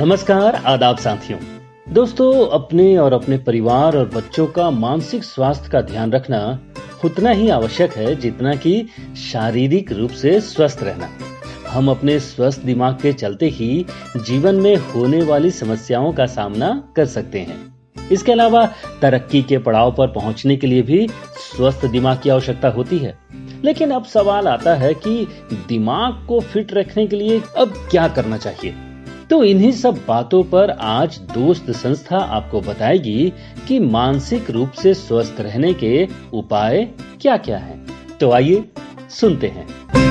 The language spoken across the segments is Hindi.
नमस्कार, आदाब साथियों। दोस्तों, अपने और अपने परिवार और बच्चों का मानसिक स्वास्थ्य का ध्यान रखना उतना ही आवश्यक है जितना कि शारीरिक रूप से स्वस्थ रहना। हम अपने स्वस्थ दिमाग के चलते ही जीवन में होने वाली समस्याओं का सामना कर सकते हैं। इसके अलावा तरक्की के पड़ाव पर पहुंचने के लिए भी स्वस्थ दिमाग की आवश्यकता होती है। लेकिन अब सवाल आता है कि दिमाग को फिट रखने के लिए अब क्या करना चाहिए। तो इन्हीं सब बातों पर आज दोस्त संस्था आपको बताएगी कि मानसिक रूप से स्वस्थ रहने के उपाय क्या क्या हैं। तो आइए सुनते हैं।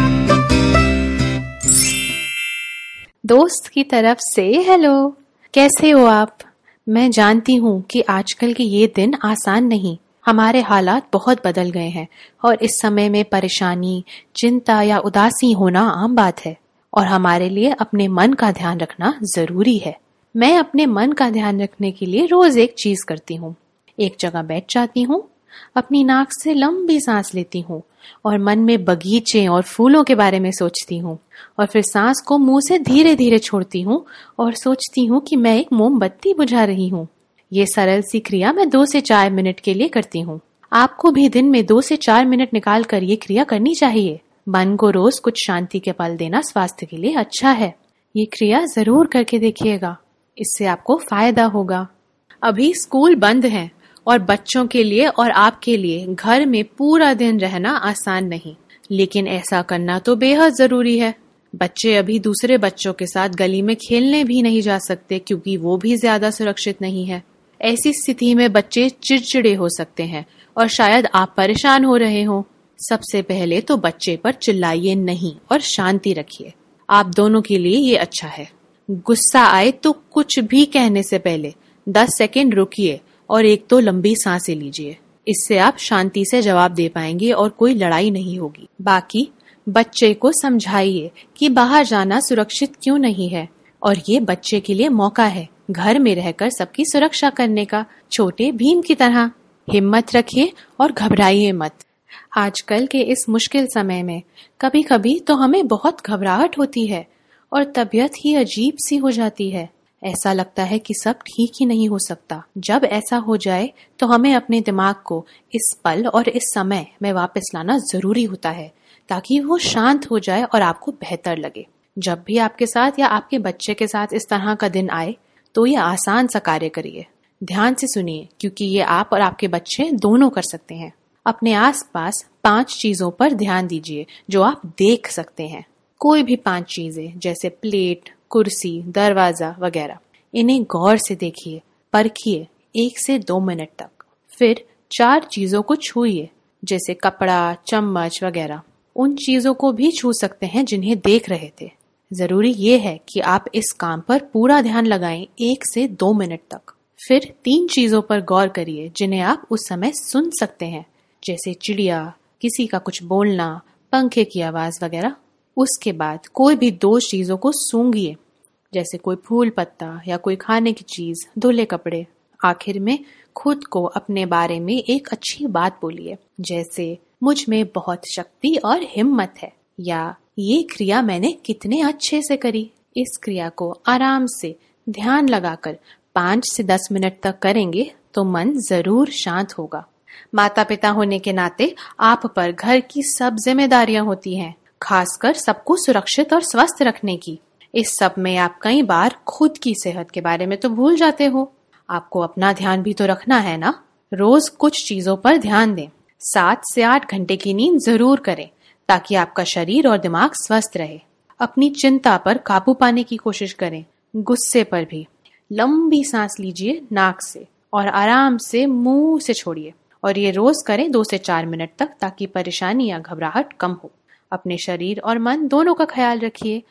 दोस्त की तरफ से हेलो, कैसे हो आप? मैं जानती हूँ कि आजकल के ये दिन आसान नहीं। हमारे हालात बहुत बदल गए हैं और इस समय में परेशानी, चिंता या उदासी होना आम बात है और हमारे लिए अपने मन का ध्यान रखना जरूरी है। मैं अपने मन का ध्यान रखने के लिए रोज एक चीज करती हूँ। एक जगह बैठ जाती हूँ, अपनी नाक से लंबी सांस लेती हूँ और मन में बगीचे और फूलों के बारे में सोचती हूँ और फिर सांस को मुंह से धीरे धीरे छोड़ती हूँ और सोचती हूँ कि मैं एक मोमबत्ती बुझा रही हूँ। ये सरल सी क्रिया मैं 2 से 4 मिनट के लिए करती हूँ। आपको भी दिन में 2 से 4 मिनट निकाल कर ये क्रिया करनी चाहिए। मन को रोज कुछ शांति के पल देना स्वास्थ्य के लिए अच्छा है। ये क्रिया जरूर करके देखिएगा, इससे आपको फायदा होगा। अभी स्कूल बंद है और बच्चों के लिए और आपके लिए घर में पूरा दिन रहना आसान नहीं, लेकिन ऐसा करना तो बेहद जरूरी है। बच्चे अभी दूसरे बच्चों के साथ गली में खेलने भी नहीं जा सकते क्योंकि वो भी ज्यादा सुरक्षित नहीं है। ऐसी स्थिति में बच्चे चिड़चिड़े हो सकते हैं और शायद आप परेशान हो रहे हो। सबसे पहले तो बच्चे पर चिल्लाइए नहीं और शांति रखिए। आप दोनों के लिए ये अच्छा है। गुस्सा आए तो कुछ भी कहने से पहले 10 सेकंड रुकिए और एक तो लंबी सांसें लीजिए। इससे आप शांति से जवाब दे पाएंगे और कोई लड़ाई नहीं होगी। बाकी बच्चे को समझाइए कि बाहर जाना सुरक्षित क्यों नहीं है और ये बच्चे के लिए मौका है घर में रहकर सबकी सुरक्षा करने का, छोटे भीम की तरह। हिम्मत रखिए और घबराइए मत। आजकल के इस मुश्किल समय में कभी कभी तो हमें बहुत घबराहट होती है और तबीयत ही अजीब सी हो जाती है। ऐसा लगता है कि सब ठीक ही नहीं हो सकता। जब ऐसा हो जाए तो हमें अपने दिमाग को इस पल और इस समय में वापस लाना जरूरी होता है ताकि वो शांत हो जाए और आपको बेहतर लगे। जब भी आपके साथ या आपके बच्चे के साथ इस तरह का दिन आए तो ये आसान सा कार्य करिए। ध्यान से सुनिए क्योंकि ये आप और आपके बच्चे दोनों कर सकते हैं। अपने आसपास 5 चीजों पर ध्यान दीजिए जो आप देख सकते हैं। कोई भी 5 चीजें जैसे प्लेट, कुर्सी, दरवाजा वगैरह। इन्हें गौर से देखिए, परखिए 1 से 2 मिनट तक। फिर 4 चीजों को छूइए जैसे कपड़ा, चम्मच वगैरह। उन चीजों को भी छू सकते हैं जिन्हें देख रहे थे। जरूरी ये है कि आप इस काम पर पूरा ध्यान लगाएं 1 से 2 मिनट तक। फिर 3 चीजों पर गौर करिए जिन्हें आप उस समय सुन सकते हैं जैसे चिड़िया, किसी का कुछ बोलना, पंखे की आवाज वगैरह। उसके बाद कोई भी 2 चीजों को सूंघिए जैसे कोई फूल पत्ता या कोई खाने की चीज, धुले कपड़े। आखिर में खुद को अपने बारे में एक अच्छी बात बोलिए जैसे मुझ में बहुत शक्ति और हिम्मत है या ये क्रिया मैंने कितने अच्छे से करी। इस क्रिया को आराम से ध्यान लगाकर 5 से 10 मिनट तक करेंगे तो मन जरूर शांत होगा। माता पिता होने के नाते आप पर घर की सब जिम्मेदारियां होती हैं, खासकर सबको सुरक्षित और स्वस्थ रखने की। इस सब में आप कई बार खुद की सेहत के बारे में तो भूल जाते हो। आपको अपना ध्यान भी तो रखना है ना। रोज कुछ चीजों पर ध्यान दें। 7 से 8 घंटे की नींद जरूर करें ताकि आपका शरीर और दिमाग स्वस्थ रहे। अपनी चिंता पर काबू पाने की कोशिश करें। गुस्से पर भी लंबी सांस लीजिए नाक से और आराम से मुंह से छोड़िए और ये रोज करें 2 से 4 मिनट तक ताकि परेशानी या घबराहट कम हो। अपने शरीर और मन दोनों का ख्याल रखिए।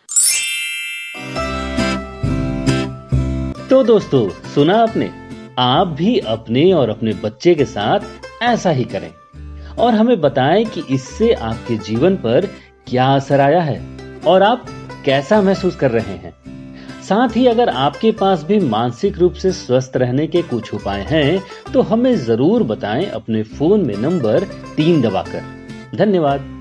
तो दोस्तों, सुना आपने? आप भी अपने और अपने बच्चे के साथ ऐसा ही करें और हमें बताएं कि इससे आपके जीवन पर क्या असर आया है और आप कैसा महसूस कर रहे हैं। साथ ही अगर आपके पास भी मानसिक रूप से स्वस्थ रहने के कुछ उपाय हैं तो हमें जरूर बताएं अपने फोन में नंबर 3 दबाकर। धन्यवाद।